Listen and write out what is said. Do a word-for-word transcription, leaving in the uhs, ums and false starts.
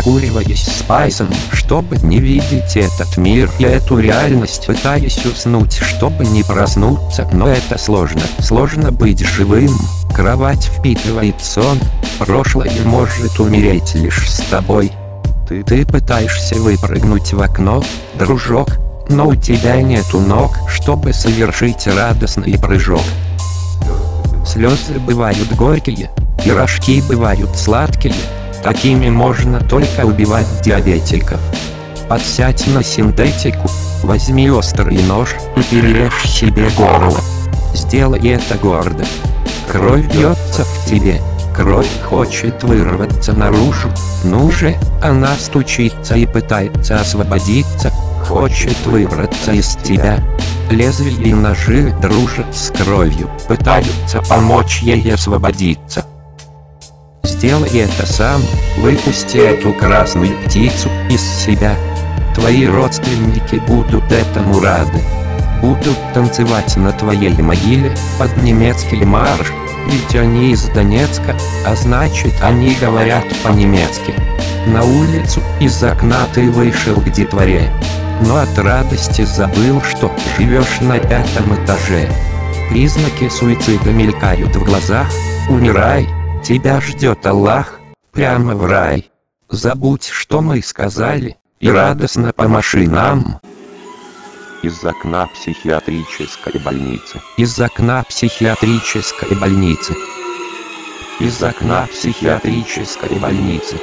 закуриваясь спайсом, чтобы не видеть этот мир и эту реальность, пытаясь уснуть, чтобы не проснуться, но это сложно. Сложно быть живым. Кровать впитывает сон, прошлое может умереть лишь с тобой. Ты, ты пытаешься выпрыгнуть в окно, дружок, но у тебя нету ног, чтобы совершить радостный прыжок. Слезы бывают горькие, пирожки бывают сладкие, такими можно только убивать диабетиков. Подсядь на синтетику, возьми острый нож и перережь себе горло. Сделай это гордо. Кровь бьется в тебе, кровь хочет вырваться наружу. Ну же, она стучится и пытается освободиться, хочет выбраться из тебя. Лезвия и ножи дружат с кровью, пытаются помочь ей освободиться. Сделай это сам, выпусти эту красную птицу из себя. Твои родственники будут этому рады. Будут танцевать на твоей могиле под немецкий марш, ведь они из Донецка, а значит они говорят по-немецки. На улицу из окна ты вышел к детворе, но от радости забыл, что живешь на пятом этаже. Признаки суицида мелькают в глазах. Умирай, тебя ждет Аллах, прямо в рай. Забудь, что мы сказали, и радостно помаши нам. Из окна психиатрической больницы. Из окна психиатрической больницы. Из окна психиатрической больницы.